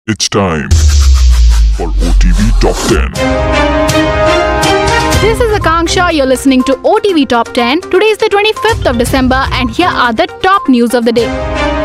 It's time for OTV Top 10. This is Akanksha. You're listening to OTV Top 10. Today is the 25th of December and here are the top news of the day.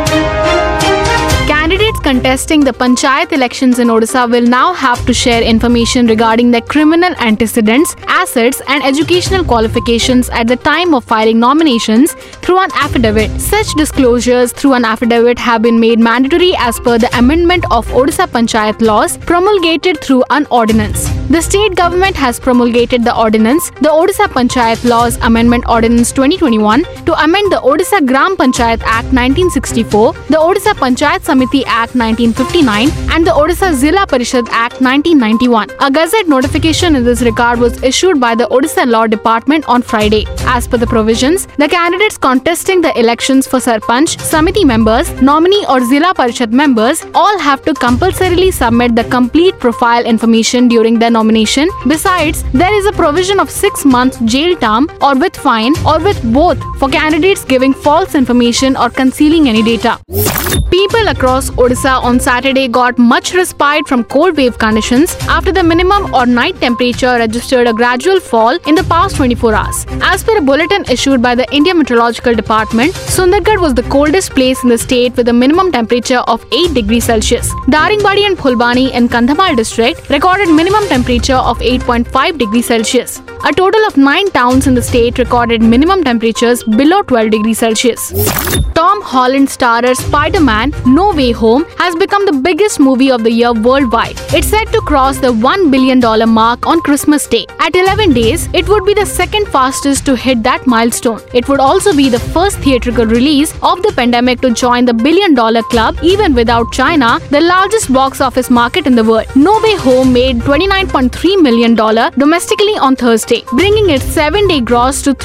Candidates contesting the Panchayat elections in Odisha will now have to share information regarding their criminal antecedents, assets and educational qualifications at the time of filing nominations through an affidavit. Such disclosures through an affidavit have been made mandatory as per the amendment of Odisha Panchayat laws promulgated through an ordinance. The state government has promulgated the ordinance, the Odisha Panchayat Laws Amendment Ordinance 2021, to amend the Odisha Gram Panchayat Act 1964, the Odisha Panchayat Samiti Act 1959 and the Odisha Zilla Parishad Act 1991. A gazette notification in this regard was issued by the Odisha Law Department on Friday. As per the provisions, the candidates contesting the elections for Sarpanch, Samiti members, nominee or Zilla Parishad members all have to compulsorily submit the complete profile information during the nomination. Besides, there is a provision of 6 months jail term or with fine or with both for candidates giving false information or concealing any data. People across Odisha on Saturday got much respite from cold wave conditions after the minimum or night temperature registered a gradual fall in the past 24 hours. As per a bulletin issued by the India Meteorological Department, Sundargarh was the coldest place in the state with a minimum temperature of 8 degrees Celsius. Daringbadi and Phulbani in Kandhamal district recorded minimum temperature of 8.5 degrees Celsius. A total of 9 towns in the state recorded minimum temperatures below 12 degrees Celsius. Tom Holland starrer Spider-Man No Way Home has become the biggest movie of the year worldwide. It's set to cross the $1 billion mark on Christmas Day. At 11 days, it would be the second fastest to hit that milestone. It would also be the first theatrical release of the pandemic to join the $1 billion club, even without China, the largest box office market in the world. No Way Home made $29.3 million domestically on Thursday, bringing its 7-day gross to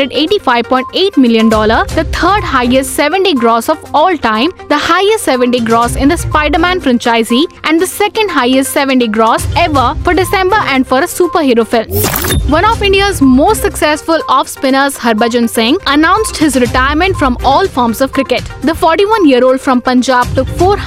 $385.8 million, the third highest 7-day gross of all time, the highest 7-day gross in the Spider-Man franchise, and the second highest 7-day gross ever for December and for a superhero film. One of India's most successful off-spinners, Harbhajan Singh, announced his retirement from all forms of cricket. The 41-year-old from Punjab took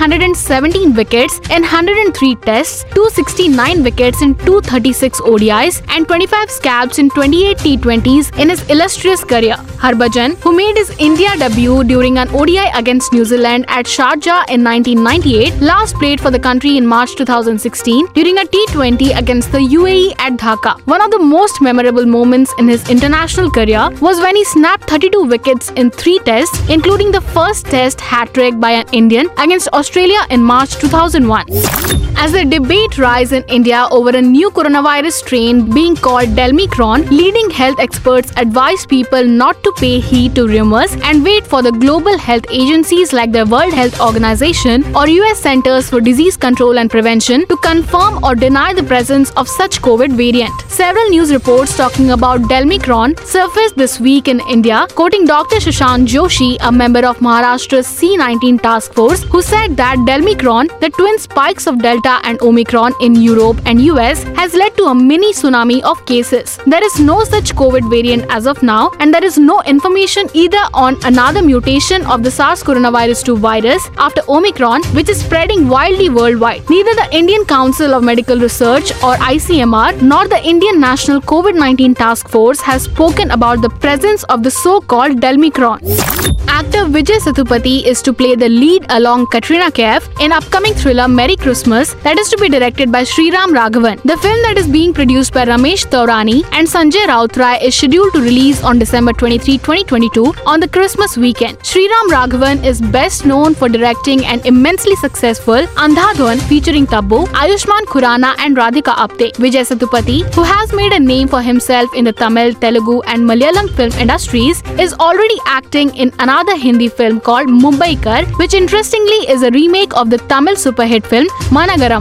417 wickets in 103 tests, 269 wickets in 236 ODIs, and 25 scalps in 28 T20s in his illustrious career. Harbhajan, who made his India debut during an ODI against New Zealand at Sharjah in 1998, last played for the country in March 2016 during a T20 against the UAE at Dhaka. One of the most memorable moments in his international career was when he snapped 32 wickets in 3 tests, including the first test hat-trick by an Indian against Australia in March 2001. As the debate rises in India over a new coronavirus strain being called Delmicron, leading health experts advise people not to pay heed to rumors and wait for the global health agencies like the World Health Organization or US Centers for Disease Control and Prevention to confirm or deny the presence of such COVID variant. Several news reports talking about Delmicron surfaced this week in India, quoting Dr. Shashank Joshi, a member of Maharashtra's C19 task force, who said that Delmicron, the twin spikes of Delta and Omicron in Europe and US, has led to a mini tsunami of cases. There is no such COVID variant as of now, and there is no information either on another mutation of the SARS coronavirus 2 virus after Omicron, which is spreading wildly worldwide. Neither the Indian Council of Medical Research or ICMR nor the Indian National COVID-19 Task Force has spoken about the presence of the so-called Delmicron. Actor Vijay Sethupathi is to play the lead along Katrina Kaif in upcoming thriller Merry Christmas that is to be directed by Sriram Raghavan. The film that is being produced by Ramesh Taurani and Sanjay Rautrai is scheduled to release on December 23, 2022 on the Christmas weekend. Sriram Raghavan is best known for directing an immensely successful Andhadhun featuring Tabu, Ayushmann Khurrana and Radhika Apte. Vijay Sethupathi, who has made a name for himself in the Tamil, Telugu and Malayalam film industries, is already acting in another Hindi film called Mumbaikar, which interestingly is a remake of the Tamil superhit film Managaram.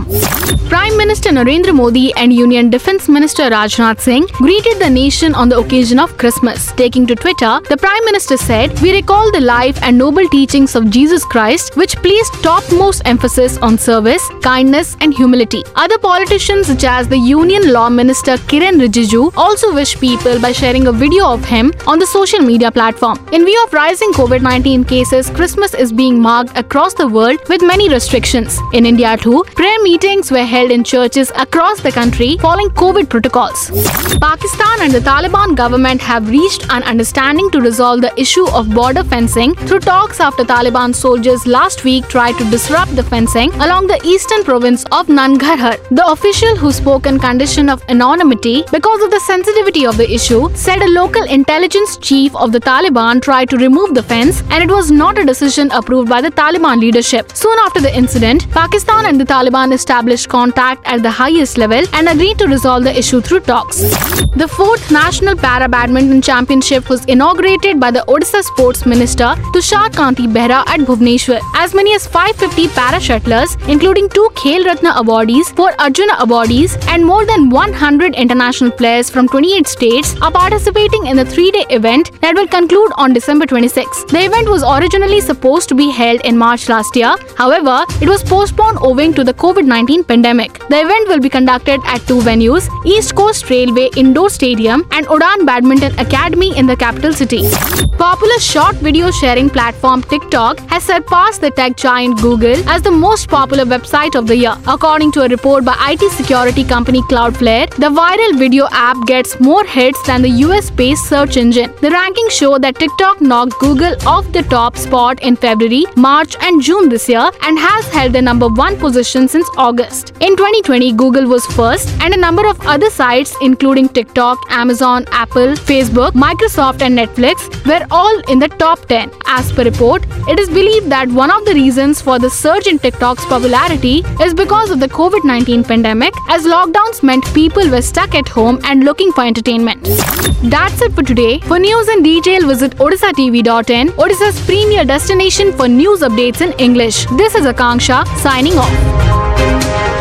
Prime Minister Narendra Modi and Union Defence Minister Rajnath Singh greeted the nation on the occasion of Christmas. Taking to Twitter, the Prime Minister said, "We recall the life and noble teachings of Jesus Christ, which placed topmost emphasis on service, kindness and humility." Other politicians such as the Union Law Minister Kiren Rijiju also wished people by sharing a video of him on the social media platform. In view of rising COVID-19 cases, Christmas is being marked across the world with many restrictions. In India too, prayer meetings were held in churches across the country following COVID protocols. Pakistan and the Taliban government have reached an understanding to resolve the issue of border fencing through talks after Taliban soldiers last week tried to disrupt the fencing along the eastern province of Nangarhar. The official, who spoke on condition of anonymity because of the sensitivity of the issue, said a local intelligence chief of the Taliban tried to remove the fence and it was not a decision approved by the Taliban leadership. Soon after the incident, Pakistan and the Taliban established contact at the highest level and agreed to resolve the issue through talks. The 4th National Para Badminton Championship was inaugurated by the Odisha Sports Minister Tushar Kanti Behra at Bhubaneswar. As many as 550 para shuttlers, including 2 Khel Ratna awardees, 4 Arjuna awardees, and more than 100 international players from 28 states are participating in the 3-day event that will conclude on December 26. The event was originally supposed to be held in March last year. However, it was postponed owing to the COVID-19 pandemic. The event will be conducted at 2 venues, East Coast Railway Indoor Stadium and Udan Badminton Academy in the capital city. Popular short video sharing platform TikTok has surpassed the tech giant Google as the most popular website of the year. According to a report by IT security company Cloudflare, the viral video app gets more hits than the US-based search engine. The rankings show that TikTok knocked Google off the top spot in February, March and June this year and has held the number 1 position since August. In 2020, Google was first and a number of other sites including TikTok, Amazon, Apple, Facebook, Microsoft and Netflix were all in the top 10. As per report, it is believed that one of the reasons for the surge in TikTok's popularity is because of the COVID-19 pandemic, as lockdowns meant people were stuck at home and looking for entertainment. That's it for today. For news in detail, visit odishatv.in, Odisha's premier destination for news updates in English. This is Akanksha signing off.